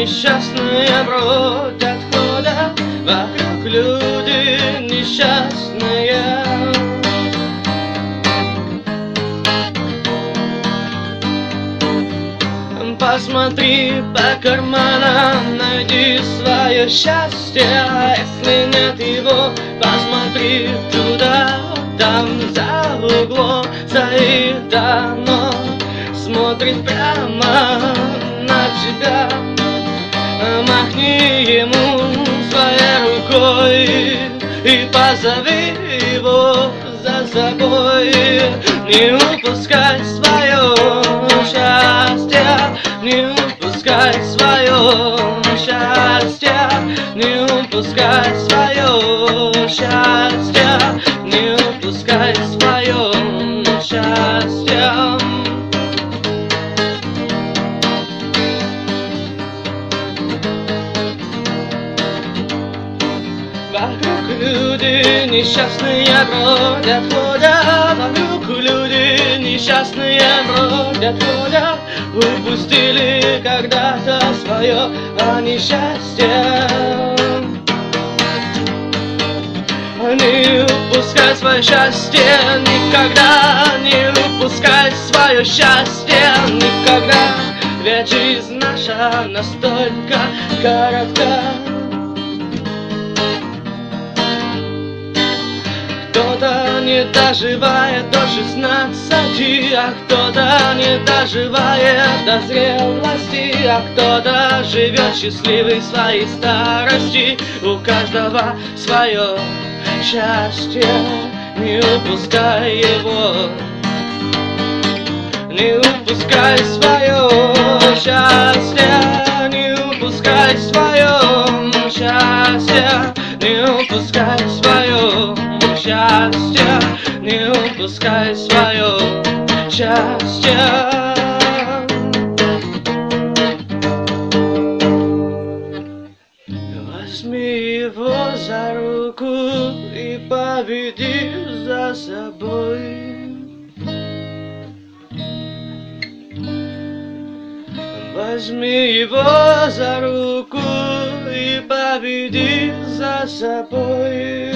несчастные бродят, ходят, вокруг люди несчастные. Посмотри по карманам, найди свое счастье. Если нет его, посмотри туда, там за углом стоит оно, смотрит прямо на тебя. Махни ему своей рукой и позови его за собой. Не упускай свое счастье, не упускай свое счастье, не упускай свое счастье, не упускай свое счастье. Вокруг люди несчастные бродят, ходят, вокруг люди несчастные бродят, ходят. Упустили когда-то свое несчастье. Не упускай свое счастье никогда, не упускай свое счастье никогда. Ведь жизнь наша настолько коротка. Кто-то не доживает до 16, а кто-то не доживает до зрелости, а кто-то живет счастливой своей старости. У каждого свое счастье, не упускай его, не упускай свое счастье, не упускай свое счастье, не упускай свое счастье, не упускай свое счастье. Возьми его за руку и поведи за собой. Возьми его за руку и поведи за собой.